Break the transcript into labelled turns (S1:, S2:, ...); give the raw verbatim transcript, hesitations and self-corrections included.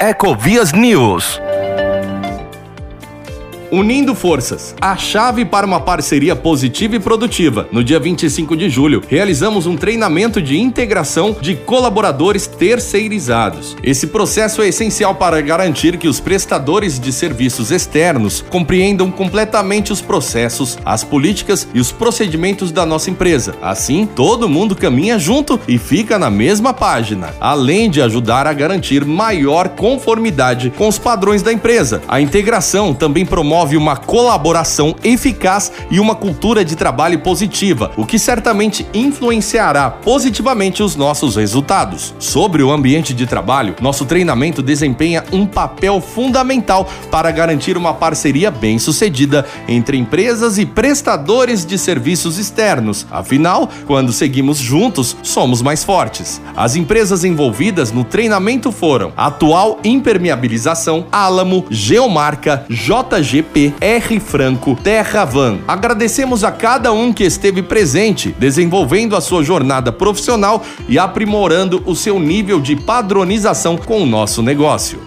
S1: Ecovias News.
S2: Unindo forças, a chave para uma parceria positiva e produtiva. No dia vinte e cinco de julho, realizamos um treinamento de integração de colaboradores terceirizados. Esse processo é essencial para garantir que os prestadores de serviços externos compreendam completamente os processos, as políticas e os procedimentos da nossa empresa. Assim, todo mundo caminha junto e fica na mesma página, além de ajudar a garantir maior conformidade com os padrões da empresa. A integração também promove uma colaboração eficaz e uma cultura de trabalho positiva, o que certamente influenciará positivamente os nossos resultados. Sobre o ambiente de trabalho, nosso treinamento desempenha um papel fundamental para garantir uma parceria bem-sucedida entre empresas e prestadores de serviços externos. Afinal, quando seguimos juntos, somos mais fortes. As empresas envolvidas no treinamento foram Atual Impermeabilização, Alamo, Geomarca, J G P, R Franco, Terravan. Agradecemos a cada um que esteve presente, desenvolvendo a sua jornada profissional e aprimorando o seu nível de padronização com o nosso negócio.